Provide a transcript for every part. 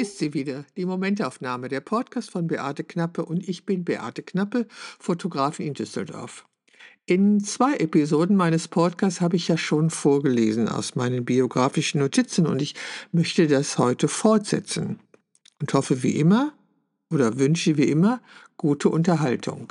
ist sie wieder, die Momentaufnahme, der Podcast von Beate Knappe, und ich bin Beate Knappe, Fotografin in Düsseldorf. In 2 Episoden meines Podcasts habe ich ja schon vorgelesen aus meinen biografischen Notizen, und ich möchte das heute fortsetzen und hoffe wie immer oder wünsche wie immer gute Unterhaltung.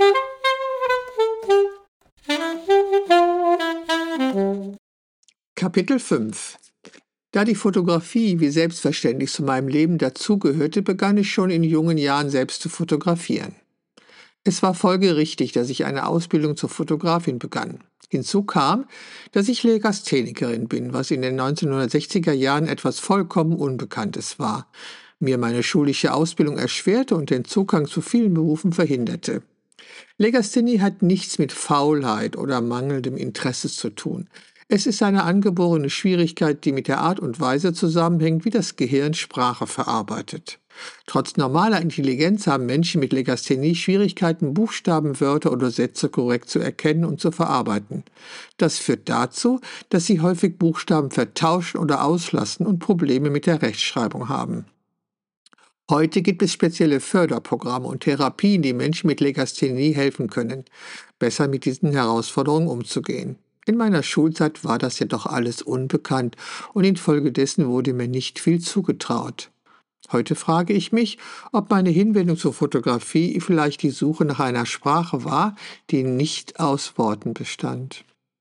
Kapitel 5. Da die Fotografie wie selbstverständlich zu meinem Leben dazugehörte, begann ich schon in jungen Jahren selbst zu fotografieren. Es war folgerichtig, dass ich eine Ausbildung zur Fotografin begann. Hinzu kam, dass ich Legasthenikerin bin, was in den 1960er Jahren etwas vollkommen Unbekanntes war, mir meine schulische Ausbildung erschwerte und den Zugang zu vielen Berufen verhinderte. Legasthenie hat nichts mit Faulheit oder mangelndem Interesse zu tun. Es ist eine angeborene Schwierigkeit, die mit der Art und Weise zusammenhängt, wie das Gehirn Sprache verarbeitet. Trotz normaler Intelligenz haben Menschen mit Legasthenie Schwierigkeiten, Buchstaben, Wörter oder Sätze korrekt zu erkennen und zu verarbeiten. Das führt dazu, dass sie häufig Buchstaben vertauschen oder auslassen und Probleme mit der Rechtschreibung haben. Heute gibt es spezielle Förderprogramme und Therapien, die Menschen mit Legasthenie helfen können, besser mit diesen Herausforderungen umzugehen. In meiner Schulzeit war das jedoch alles unbekannt und infolgedessen wurde mir nicht viel zugetraut. Heute frage ich mich, ob meine Hinwendung zur Fotografie vielleicht die Suche nach einer Sprache war, die nicht aus Worten bestand.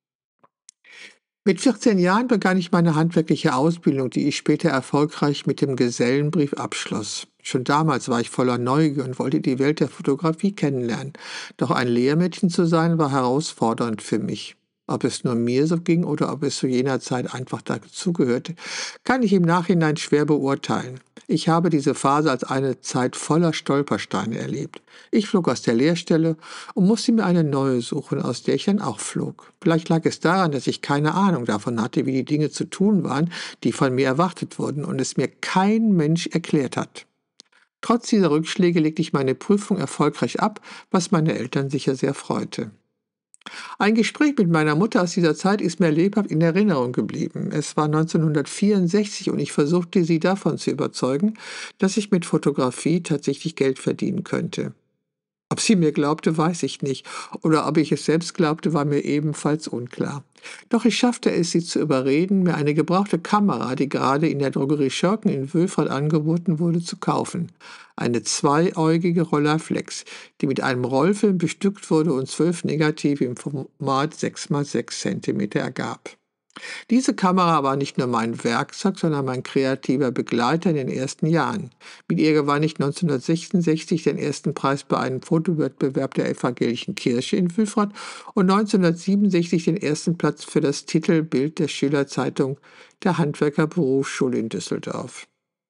Mit 14 Jahren begann ich meine handwerkliche Ausbildung, die ich später erfolgreich mit dem Gesellenbrief abschloss. Schon damals war ich voller Neugier und wollte die Welt der Fotografie kennenlernen. Doch ein Lehrmädchen zu sein, war herausfordernd für mich. Ob es nur mir so ging oder ob es zu jener Zeit einfach dazugehörte, kann ich im Nachhinein schwer beurteilen. Ich habe diese Phase als eine Zeit voller Stolpersteine erlebt. Ich flog aus der Lehrstelle und musste mir eine neue suchen, aus der ich dann auch flog. Vielleicht lag es daran, dass ich keine Ahnung davon hatte, wie die Dinge zu tun waren, die von mir erwartet wurden und es mir kein Mensch erklärt hat. Trotz dieser Rückschläge legte ich meine Prüfung erfolgreich ab, was meine Eltern sicher sehr freute. Ein Gespräch mit meiner Mutter aus dieser Zeit ist mir lebhaft in Erinnerung geblieben. Es war 1964 und ich versuchte, sie davon zu überzeugen, dass ich mit Fotografie tatsächlich Geld verdienen könnte. Ob sie mir glaubte, weiß ich nicht, oder ob ich es selbst glaubte, war mir ebenfalls unklar. Doch ich schaffte es, sie zu überreden, mir eine gebrauchte Kamera, die gerade in der Drogerie Schörken in Wülfrath angeboten wurde, zu kaufen. Eine zweiäugige Rolleiflex, die mit einem Rollfilm bestückt wurde und 12 Negative im Format 6x6 cm ergab. Diese Kamera war nicht nur mein Werkzeug, sondern mein kreativer Begleiter in den ersten Jahren. Mit ihr gewann ich 1966 den ersten Preis bei einem Fotowettbewerb der Evangelischen Kirche in Wülfrath und 1967 den ersten Platz für das Titelbild der Schülerzeitung der Handwerkerberufsschule in Düsseldorf.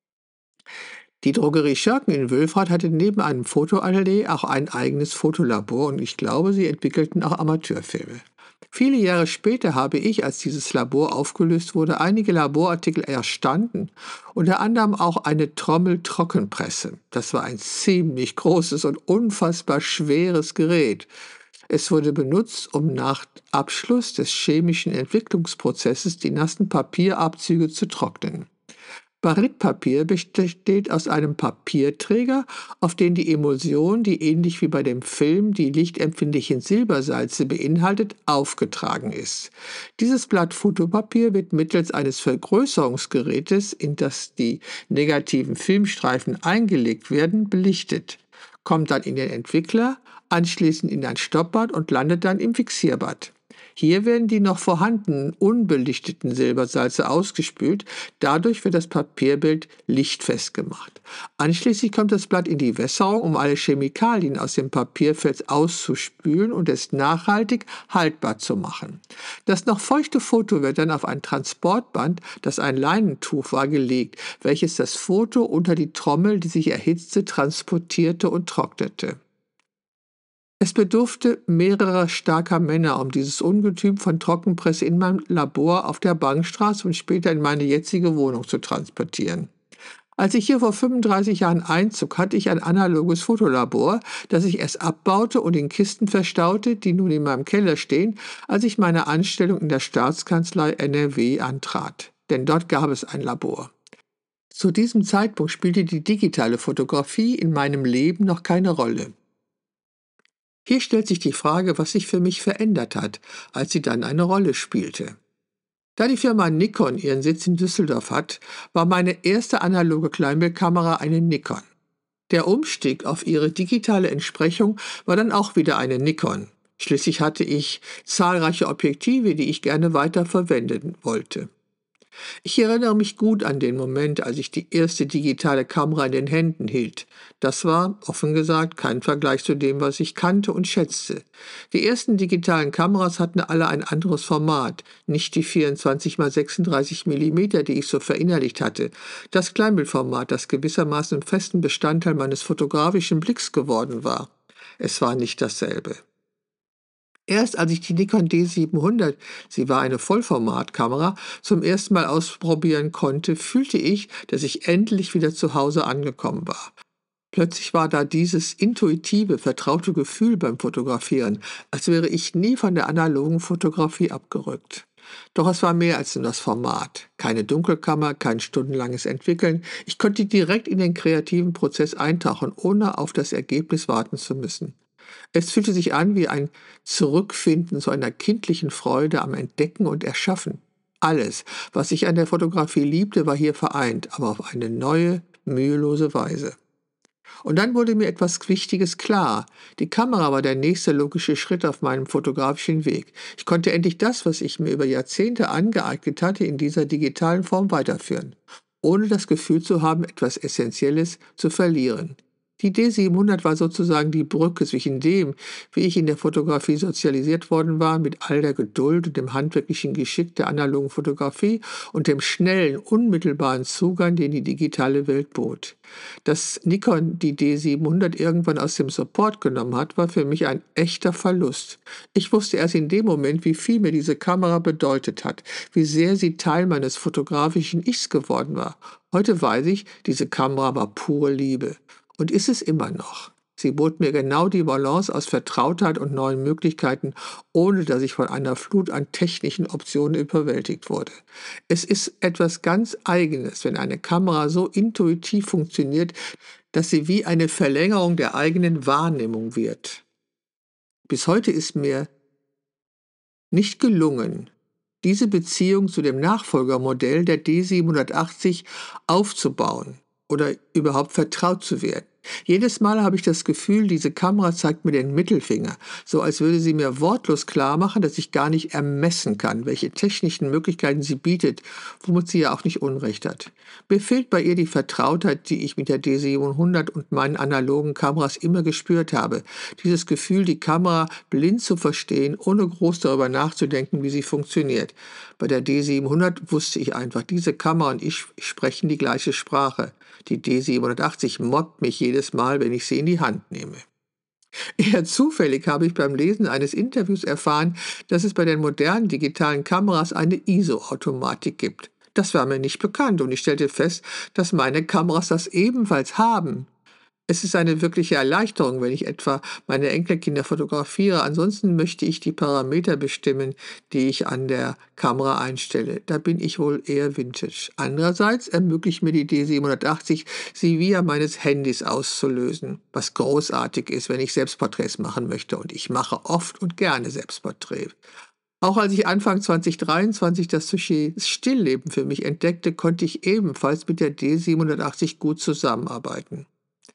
Die Drogerie Schörken in Wülfrath hatte neben einem Fotoatelier auch ein eigenes Fotolabor und ich glaube, sie entwickelten auch Amateurfilme. Viele Jahre später habe ich, als dieses Labor aufgelöst wurde, einige Laborartikel erstanden, unter anderem auch eine Trommeltrockenpresse. Das war ein ziemlich großes und unfassbar schweres Gerät. Es wurde benutzt, um nach Abschluss des chemischen Entwicklungsprozesses die nassen Papierabzüge zu trocknen. Baritpapier besteht aus einem Papierträger, auf den die Emulsion, die ähnlich wie bei dem Film die lichtempfindlichen Silbersalze beinhaltet, aufgetragen ist. Dieses Blatt Fotopapier wird mittels eines Vergrößerungsgerätes, in das die negativen Filmstreifen eingelegt werden, belichtet, kommt dann in den Entwickler, anschließend in ein Stoppbad und landet dann im Fixierbad. Hier werden die noch vorhandenen unbelichteten Silbersalze ausgespült, dadurch wird das Papierbild lichtfest gemacht. Anschließend kommt das Blatt in die Wässerung, um alle Chemikalien aus dem Papierfels auszuspülen und es nachhaltig haltbar zu machen. Das noch feuchte Foto wird dann auf ein Transportband, das ein Leinentuch war, gelegt, welches das Foto unter die Trommel, die sich erhitzte, transportierte und trocknete. Es bedurfte mehrerer starker Männer, um dieses Ungetüm von Trockenpresse in meinem Labor auf der Bankstraße und später in meine jetzige Wohnung zu transportieren. Als ich hier vor 35 Jahren einzog, hatte ich ein analoges Fotolabor, das ich erst abbaute und in Kisten verstaute, die nun in meinem Keller stehen, als ich meine Anstellung in der Staatskanzlei NRW antrat. Denn dort gab es ein Labor. Zu diesem Zeitpunkt spielte die digitale Fotografie in meinem Leben noch keine Rolle. Hier stellt sich die Frage, was sich für mich verändert hat, als sie dann eine Rolle spielte. Da die Firma Nikon ihren Sitz in Düsseldorf hat, war meine erste analoge Kleinbildkamera eine Nikon. Der Umstieg auf ihre digitale Entsprechung war dann auch wieder eine Nikon. Schließlich hatte ich zahlreiche Objektive, die ich gerne weiter verwenden wollte. Ich erinnere mich gut an den Moment, als ich die erste digitale Kamera in den Händen hielt. Das war, offen gesagt, kein Vergleich zu dem, was ich kannte und schätzte. Die ersten digitalen Kameras hatten alle ein anderes Format, nicht die 24 x 36 mm, die ich so verinnerlicht hatte. Das Kleinbildformat, das gewissermaßen festen Bestandteil meines fotografischen Blicks geworden war. Es war nicht dasselbe. Erst als ich die Nikon D700, sie war eine Vollformatkamera, zum ersten Mal ausprobieren konnte, fühlte ich, dass ich endlich wieder zu Hause angekommen war. Plötzlich war da dieses intuitive, vertraute Gefühl beim Fotografieren, als wäre ich nie von der analogen Fotografie abgerückt. Doch es war mehr als nur das Format. Keine Dunkelkammer, kein stundenlanges Entwickeln. Ich konnte direkt in den kreativen Prozess eintauchen, ohne auf das Ergebnis warten zu müssen. Es fühlte sich an wie ein Zurückfinden zu einer kindlichen Freude am Entdecken und Erschaffen. Alles, was ich an der Fotografie liebte, war hier vereint, aber auf eine neue, mühelose Weise. Und dann wurde mir etwas Wichtiges klar. Die Kamera war der nächste logische Schritt auf meinem fotografischen Weg. Ich konnte endlich das, was ich mir über Jahrzehnte angeeignet hatte, in dieser digitalen Form weiterführen, ohne das Gefühl zu haben, etwas Essentielles zu verlieren. Die D700 war sozusagen die Brücke zwischen dem, wie ich in der Fotografie sozialisiert worden war, mit all der Geduld und dem handwerklichen Geschick der analogen Fotografie und dem schnellen, unmittelbaren Zugang, den die digitale Welt bot. Dass Nikon die D700 irgendwann aus dem Support genommen hat, war für mich ein echter Verlust. Ich wusste erst in dem Moment, wie viel mir diese Kamera bedeutet hat, wie sehr sie Teil meines fotografischen Ichs geworden war. Heute weiß ich, diese Kamera war pure Liebe. Und ist es immer noch. Sie bot mir genau die Balance aus Vertrautheit und neuen Möglichkeiten, ohne dass ich von einer Flut an technischen Optionen überwältigt wurde. Es ist etwas ganz Eigenes, wenn eine Kamera so intuitiv funktioniert, dass sie wie eine Verlängerung der eigenen Wahrnehmung wird. Bis heute ist mir nicht gelungen, diese Beziehung zu dem Nachfolgermodell der D780 aufzubauen oder überhaupt vertraut zu werden. Jedes Mal habe ich das Gefühl, diese Kamera zeigt mir den Mittelfinger, so als würde sie mir wortlos klar machen, dass ich gar nicht ermessen kann, welche technischen Möglichkeiten sie bietet, womit sie ja auch nicht Unrecht hat. Mir fehlt bei ihr die Vertrautheit, die ich mit der D700 und meinen analogen Kameras immer gespürt habe. Dieses Gefühl, die Kamera blind zu verstehen, ohne groß darüber nachzudenken, wie sie funktioniert. Bei der D700 wusste ich einfach, diese Kamera und ich sprechen die gleiche Sprache. Die D780 mobbt mich jedes Mal, wenn ich sie in die Hand nehme. Eher zufällig habe ich beim Lesen eines Interviews erfahren, dass es bei den modernen digitalen Kameras eine ISO-Automatik gibt. Das war mir nicht bekannt und ich stellte fest, dass meine Kameras das ebenfalls haben. Es ist eine wirkliche Erleichterung, wenn ich etwa meine Enkelkinder fotografiere. Ansonsten möchte ich die Parameter bestimmen, die ich an der Kamera einstelle. Da bin ich wohl eher Vintage. Andererseits ermöglicht mir die D780, sie via meines Handys auszulösen, was großartig ist, wenn ich Selbstporträts machen möchte. Und ich mache oft und gerne Selbstporträts. Auch als ich Anfang 2023 das Stillleben für mich entdeckte, konnte ich ebenfalls mit der D780 gut zusammenarbeiten.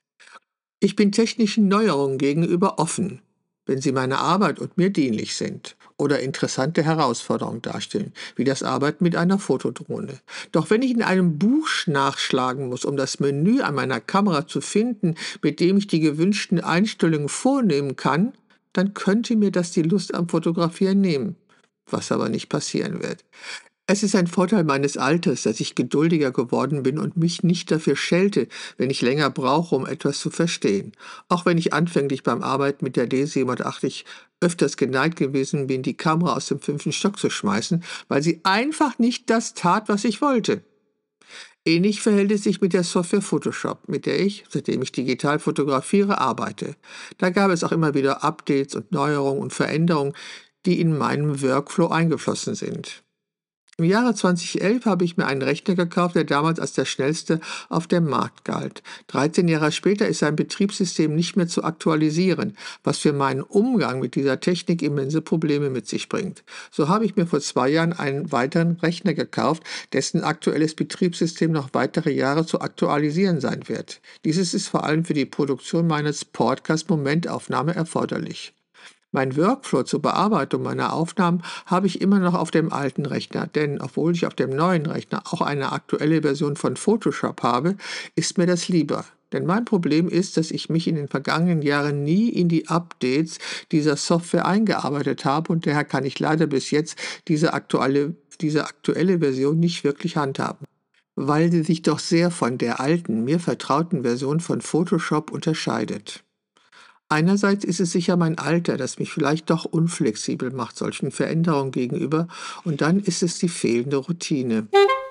Ich bin technischen Neuerungen gegenüber offen, wenn sie meiner Arbeit und mir dienlich sind oder interessante Herausforderungen darstellen, wie das Arbeiten mit einer Fotodrohne. Doch wenn ich in einem Buch nachschlagen muss, um das Menü an meiner Kamera zu finden, mit dem ich die gewünschten Einstellungen vornehmen kann, dann könnte mir das die Lust am Fotografieren nehmen, was aber nicht passieren wird. Es ist ein Vorteil meines Alters, dass ich geduldiger geworden bin und mich nicht dafür schelte, wenn ich länger brauche, um etwas zu verstehen. Auch wenn ich anfänglich beim Arbeiten mit der D780 öfters geneigt gewesen bin, die Kamera aus dem 5. Stock zu schmeißen, weil sie einfach nicht das tat, was ich wollte. Ähnlich verhält es sich mit der Software Photoshop, mit der ich, seitdem ich digital fotografiere, arbeite. Da gab es auch immer wieder Updates und Neuerungen und Veränderungen, die in meinen Workflow eingeflossen sind. Im Jahre 2011 habe ich mir einen Rechner gekauft, der damals als der schnellste auf dem Markt galt. 13 Jahre später ist sein Betriebssystem nicht mehr zu aktualisieren, was für meinen Umgang mit dieser Technik immense Probleme mit sich bringt. So habe ich mir vor 2 Jahren einen weiteren Rechner gekauft, dessen aktuelles Betriebssystem noch weitere Jahre zu aktualisieren sein wird. Dieses ist vor allem für die Produktion meines Podcast-Momentaufnahme erforderlich. Mein Workflow zur Bearbeitung meiner Aufnahmen habe ich immer noch auf dem alten Rechner, denn obwohl ich auf dem neuen Rechner auch eine aktuelle Version von Photoshop habe, ist mir das lieber. Denn mein Problem ist, dass ich mich in den vergangenen Jahren nie in die Updates dieser Software eingearbeitet habe und daher kann ich leider bis jetzt diese aktuelle Version nicht wirklich handhaben, weil sie sich doch sehr von der alten, mir vertrauten Version von Photoshop unterscheidet. Einerseits ist es sicher mein Alter, das mich vielleicht doch unflexibel macht solchen Veränderungen gegenüber, und dann ist es die fehlende Routine.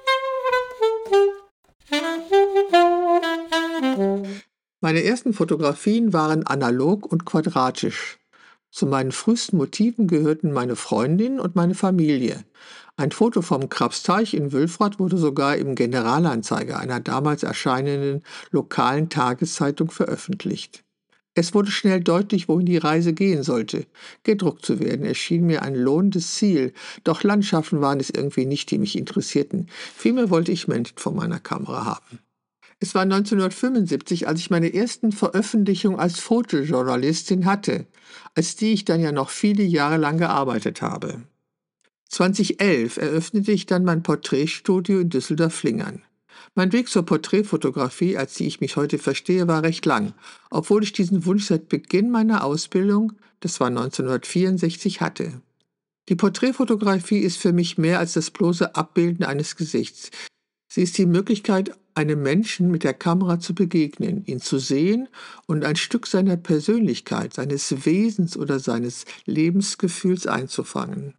Meine ersten Fotografien waren analog und quadratisch. Zu meinen frühesten Motiven gehörten meine Freundin und meine Familie. Ein Foto vom Krabsteich in Wülfrath wurde sogar im Generalanzeiger, einer damals erscheinenden lokalen Tageszeitung, veröffentlicht. Es wurde schnell deutlich, wohin die Reise gehen sollte. Gedruckt zu werden erschien mir ein lohnendes Ziel, doch Landschaften waren es irgendwie nicht, die mich interessierten. Vielmehr wollte ich Menschen vor meiner Kamera haben. Es war 1975, als ich meine ersten Veröffentlichungen als Fotojournalistin hatte, als die ich dann ja noch viele Jahre lang gearbeitet habe. 2011 eröffnete ich dann mein Porträtstudio in Düsseldorf-Flingern. Mein Weg zur Porträtfotografie, als die ich mich heute verstehe, war recht lang, obwohl ich diesen Wunsch seit Beginn meiner Ausbildung, das war 1964, hatte. Die Porträtfotografie ist für mich mehr als das bloße Abbilden eines Gesichts. Sie ist die Möglichkeit, einem Menschen mit der Kamera zu begegnen, ihn zu sehen und ein Stück seiner Persönlichkeit, seines Wesens oder seines Lebensgefühls einzufangen.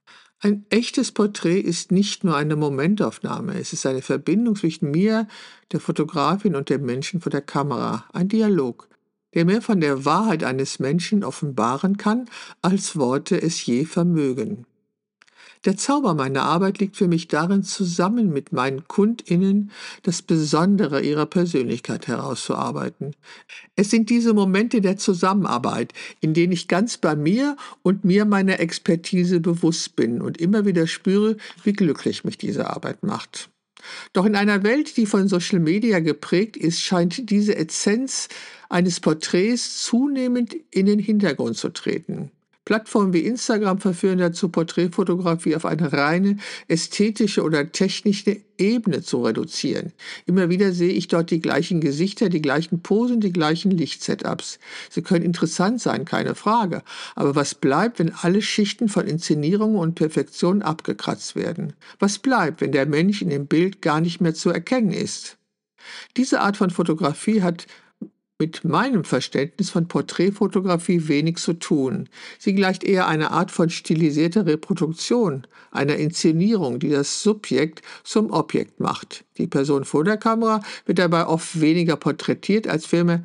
Ein echtes Porträt ist nicht nur eine Momentaufnahme, es ist eine Verbindung zwischen mir, der Fotografin und dem Menschen vor der Kamera, ein Dialog, der mehr von der Wahrheit eines Menschen offenbaren kann, als Worte es je vermögen. Der Zauber meiner Arbeit liegt für mich darin, zusammen mit meinen KundInnen das Besondere ihrer Persönlichkeit herauszuarbeiten. Es sind diese Momente der Zusammenarbeit, in denen ich ganz bei mir und mir meiner Expertise bewusst bin und immer wieder spüre, wie glücklich mich diese Arbeit macht. Doch in einer Welt, die von Social Media geprägt ist, scheint diese Essenz eines Porträts zunehmend in den Hintergrund zu treten. Plattformen wie Instagram verführen dazu, Porträtfotografie auf eine reine ästhetische oder technische Ebene zu reduzieren. Immer wieder sehe ich dort die gleichen Gesichter, die gleichen Posen, die gleichen Lichtsetups. Sie können interessant sein, keine Frage. Aber was bleibt, wenn alle Schichten von Inszenierung und Perfektion abgekratzt werden? Was bleibt, wenn der Mensch in dem Bild gar nicht mehr zu erkennen ist? Diese Art von Fotografie hat mit meinem Verständnis von Porträtfotografie wenig zu tun. Sie gleicht eher einer Art von stilisierter Reproduktion, einer Inszenierung, die das Subjekt zum Objekt macht. Die Person vor der Kamera wird dabei oft weniger porträtiert als vielmehr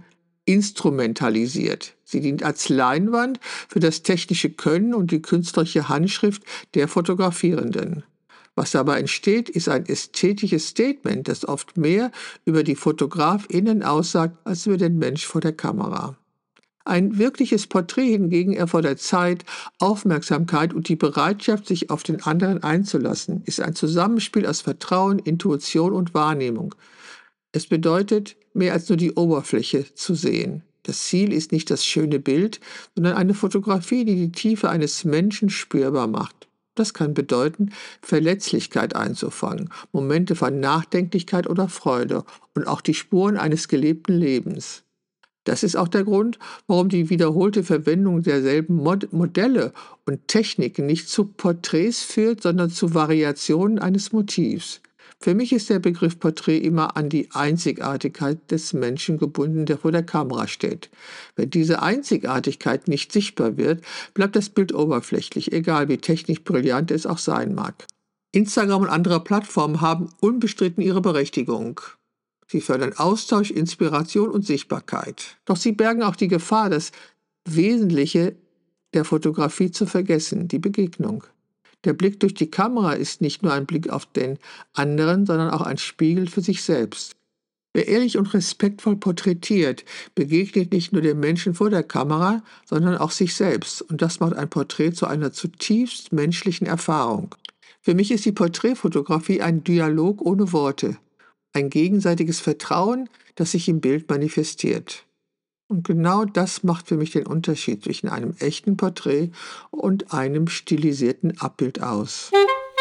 instrumentalisiert. Sie dient als Leinwand für das technische Können und die künstlerische Handschrift der Fotografierenden. Was dabei entsteht, ist ein ästhetisches Statement, das oft mehr über die FotografInnen aussagt, als über den Mensch vor der Kamera. Ein wirkliches Porträt hingegen erfordert Zeit, Aufmerksamkeit und die Bereitschaft, sich auf den anderen einzulassen, ist ein Zusammenspiel aus Vertrauen, Intuition und Wahrnehmung. Es bedeutet, mehr als nur die Oberfläche zu sehen. Das Ziel ist nicht das schöne Bild, sondern eine Fotografie, die die Tiefe eines Menschen spürbar macht. Das kann bedeuten, Verletzlichkeit einzufangen, Momente von Nachdenklichkeit oder Freude und auch die Spuren eines gelebten Lebens. Das ist auch der Grund, warum die wiederholte Verwendung derselben Modelle und Techniken nicht zu Porträts führt, sondern zu Variationen eines Motivs. Für mich ist der Begriff Porträt immer an die Einzigartigkeit des Menschen gebunden, der vor der Kamera steht. Wenn diese Einzigartigkeit nicht sichtbar wird, bleibt das Bild oberflächlich, egal wie technisch brillant es auch sein mag. Instagram und andere Plattformen haben unbestritten ihre Berechtigung. Sie fördern Austausch, Inspiration und Sichtbarkeit. Doch sie bergen auch die Gefahr, das Wesentliche der Fotografie zu vergessen, die Begegnung. Der Blick durch die Kamera ist nicht nur ein Blick auf den anderen, sondern auch ein Spiegel für sich selbst. Wer ehrlich und respektvoll porträtiert, begegnet nicht nur dem Menschen vor der Kamera, sondern auch sich selbst. Und das macht ein Porträt zu einer zutiefst menschlichen Erfahrung. Für mich ist die Porträtfotografie ein Dialog ohne Worte, ein gegenseitiges Vertrauen, das sich im Bild manifestiert. Und genau das macht für mich den Unterschied zwischen einem echten Porträt und einem stilisierten Abbild aus.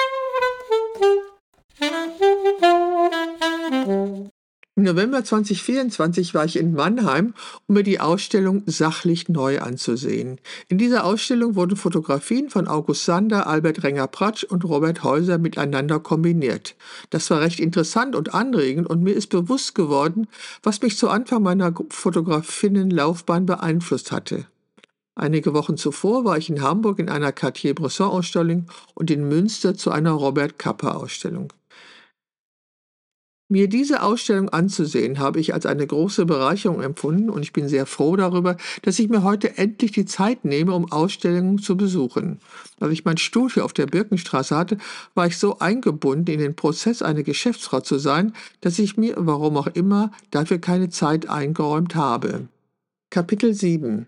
Im November 2024 war ich in Mannheim, um mir die Ausstellung Sachlich neu anzusehen. In dieser Ausstellung wurden Fotografien von August Sander, Albert Renger-Pratsch und Robert Häuser miteinander kombiniert. Das war recht interessant und anregend und mir ist bewusst geworden, was mich zu Anfang meiner Fotografinnenlaufbahn beeinflusst hatte. Einige Wochen zuvor war ich in Hamburg in einer Cartier-Bresson-Ausstellung und in Münster zu einer Robert-Capa-Ausstellung. Mir diese Ausstellung anzusehen, habe ich als eine große Bereicherung empfunden und ich bin sehr froh darüber, dass ich mir heute endlich die Zeit nehme, um Ausstellungen zu besuchen. Als ich mein Studio auf der Birkenstraße hatte, war ich so eingebunden in den Prozess, eine Geschäftsfrau zu sein, dass ich mir, warum auch immer, dafür keine Zeit eingeräumt habe. Kapitel 7.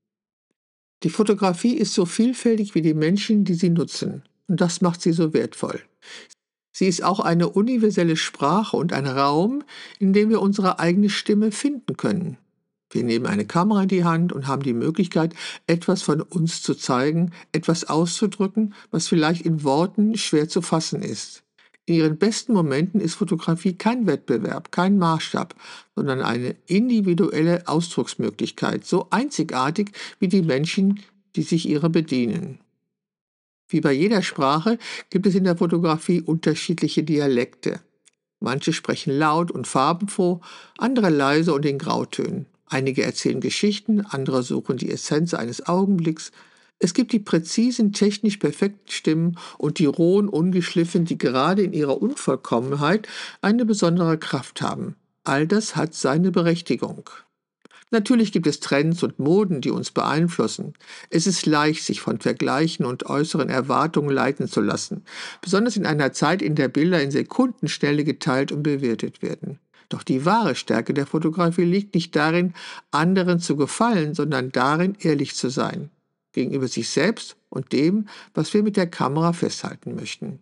Die Fotografie ist so vielfältig wie die Menschen, die sie nutzen. Und das macht sie so wertvoll. Sie ist auch eine universelle Sprache und ein Raum, in dem wir unsere eigene Stimme finden können. Wir nehmen eine Kamera in die Hand und haben die Möglichkeit, etwas von uns zu zeigen, etwas auszudrücken, was vielleicht in Worten schwer zu fassen ist. In ihren besten Momenten ist Fotografie kein Wettbewerb, kein Maßstab, sondern eine individuelle Ausdrucksmöglichkeit, so einzigartig wie die Menschen, die sich ihrer bedienen. Wie bei jeder Sprache gibt es in der Fotografie unterschiedliche Dialekte. Manche sprechen laut und farbenfroh, andere leise und in Grautönen. Einige erzählen Geschichten, andere suchen die Essenz eines Augenblicks. Es gibt die präzisen, technisch perfekten Stimmen und die rohen, ungeschliffen, die gerade in ihrer Unvollkommenheit eine besondere Kraft haben. All das hat seine Berechtigung. Natürlich gibt es Trends und Moden, die uns beeinflussen. Es ist leicht, sich von Vergleichen und äußeren Erwartungen leiten zu lassen, besonders in einer Zeit, in der Bilder in Sekundenschnelle geteilt und bewertet werden. Doch die wahre Stärke der Fotografie liegt nicht darin, anderen zu gefallen, sondern darin, ehrlich zu sein, gegenüber sich selbst und dem, was wir mit der Kamera festhalten möchten.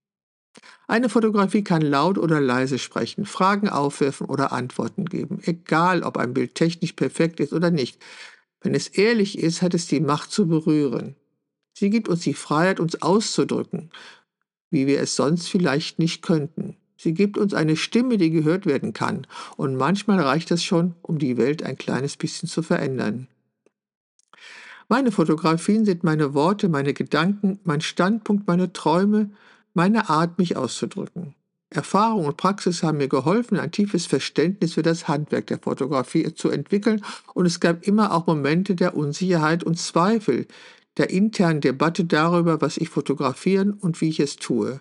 Eine Fotografie kann laut oder leise sprechen, Fragen aufwerfen oder Antworten geben, egal ob ein Bild technisch perfekt ist oder nicht. Wenn es ehrlich ist, hat es die Macht zu berühren. Sie gibt uns die Freiheit, uns auszudrücken, wie wir es sonst vielleicht nicht könnten. Sie gibt uns eine Stimme, die gehört werden kann. Und manchmal reicht es schon, um die Welt ein kleines bisschen zu verändern. Meine Fotografien sind meine Worte, meine Gedanken, mein Standpunkt, meine Träume, meine Art, mich auszudrücken. Erfahrung und Praxis haben mir geholfen, ein tiefes Verständnis für das Handwerk der Fotografie zu entwickeln, und es gab immer auch Momente der Unsicherheit und Zweifel, der internen Debatte darüber, was ich fotografieren und wie ich es tue.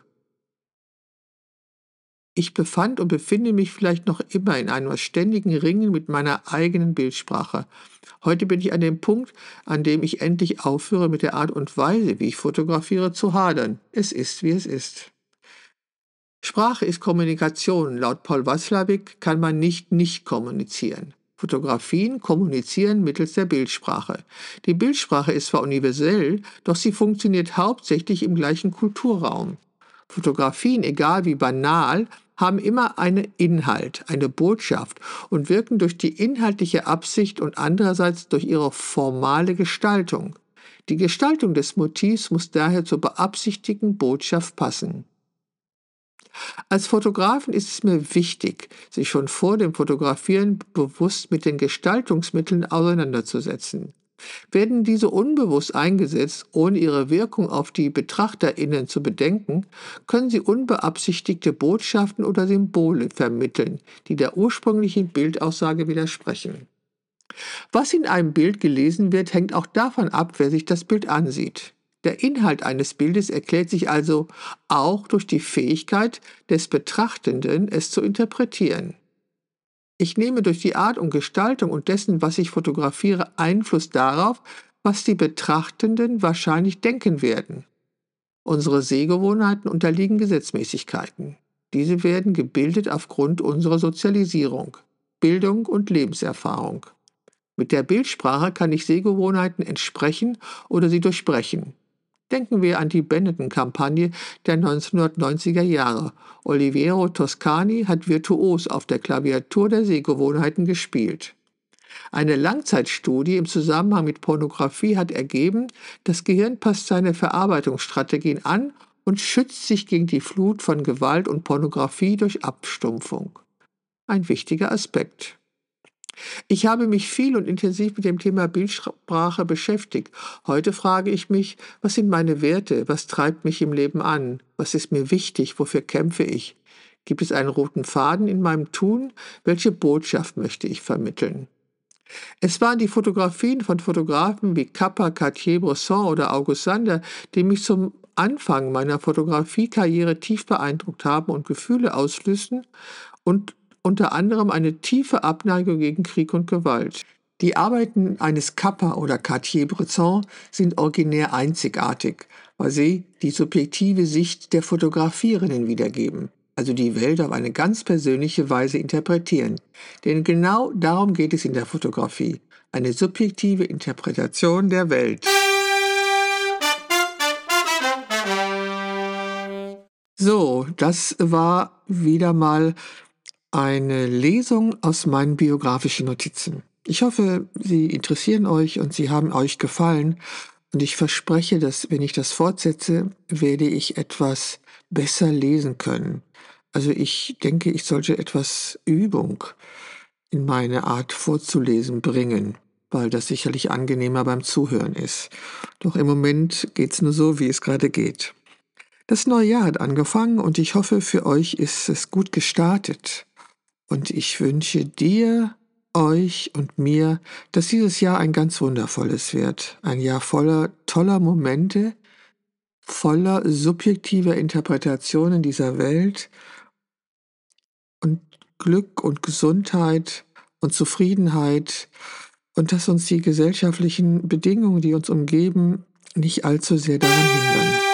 Ich befand und befinde mich vielleicht noch immer in einem ständigen Ringen mit meiner eigenen Bildsprache. Heute bin ich an dem Punkt, an dem ich endlich aufhöre, mit der Art und Weise, wie ich fotografiere, zu hadern. Es ist, wie es ist. Sprache ist Kommunikation. Laut Paul Watzlawick kann man nicht kommunizieren. Fotografien kommunizieren mittels der Bildsprache. Die Bildsprache ist zwar universell, doch sie funktioniert hauptsächlich im gleichen Kulturraum. Fotografien, egal wie banal, haben immer einen Inhalt, eine Botschaft und wirken durch die inhaltliche Absicht und andererseits durch ihre formale Gestaltung. Die Gestaltung des Motivs muss daher zur beabsichtigten Botschaft passen. Als Fotografen ist es mir wichtig, sich schon vor dem Fotografieren bewusst mit den Gestaltungsmitteln auseinanderzusetzen. Werden diese unbewusst eingesetzt, ohne ihre Wirkung auf die BetrachterInnen zu bedenken, können sie unbeabsichtigte Botschaften oder Symbole vermitteln, die der ursprünglichen Bildaussage widersprechen. Was in einem Bild gelesen wird, hängt auch davon ab, wer sich das Bild ansieht. Der Inhalt eines Bildes erklärt sich also auch durch die Fähigkeit des Betrachtenden, es zu interpretieren. Ich nehme durch die Art und Gestaltung und dessen, was ich fotografiere, Einfluss darauf, was die Betrachtenden wahrscheinlich denken werden. Unsere Sehgewohnheiten unterliegen Gesetzmäßigkeiten. Diese werden gebildet aufgrund unserer Sozialisierung, Bildung und Lebenserfahrung. Mit der Bildsprache kann ich Sehgewohnheiten entsprechen oder sie durchbrechen. Denken wir an die Benetton-Kampagne der 1990er Jahre. Oliviero Toscani hat virtuos auf der Klaviatur der Sehgewohnheiten gespielt. Eine Langzeitstudie im Zusammenhang mit Pornografie hat ergeben, das Gehirn passt seine Verarbeitungsstrategien an und schützt sich gegen die Flut von Gewalt und Pornografie durch Abstumpfung. Ein wichtiger Aspekt. Ich habe mich viel und intensiv mit dem Thema Bildsprache beschäftigt. Heute frage ich mich, was sind meine Werte? Was treibt mich im Leben an? Was ist mir wichtig? Wofür kämpfe ich? Gibt es einen roten Faden in meinem Tun? Welche Botschaft möchte ich vermitteln? Es waren die Fotografien von Fotografen wie Capa, Cartier-Bresson oder August Sander, die mich zum Anfang meiner Fotografiekarriere tief beeindruckt haben und Gefühle auslösten und unter anderem eine tiefe Abneigung gegen Krieg und Gewalt. Die Arbeiten eines Capa oder Cartier-Bresson sind originär einzigartig, weil sie die subjektive Sicht der Fotografierenden wiedergeben, also die Welt auf eine ganz persönliche Weise interpretieren. Denn genau darum geht es in der Fotografie, eine subjektive Interpretation der Welt. So, das war wieder mal eine Lesung aus meinen biografischen Notizen. Ich hoffe, sie interessieren euch und sie haben euch gefallen. Und ich verspreche, dass, wenn ich das fortsetze, werde ich etwas besser lesen können. Also ich denke, ich sollte etwas Übung in meine Art vorzulesen bringen, weil das sicherlich angenehmer beim Zuhören ist. Doch im Moment geht's nur so, wie es gerade geht. Das neue Jahr hat angefangen und ich hoffe, für euch ist es gut gestartet. Und ich wünsche dir, euch und mir, dass dieses Jahr ein ganz wundervolles wird. Ein Jahr voller toller Momente, voller subjektiver Interpretationen dieser Welt und Glück und Gesundheit und Zufriedenheit und dass uns die gesellschaftlichen Bedingungen, die uns umgeben, nicht allzu sehr daran hindern.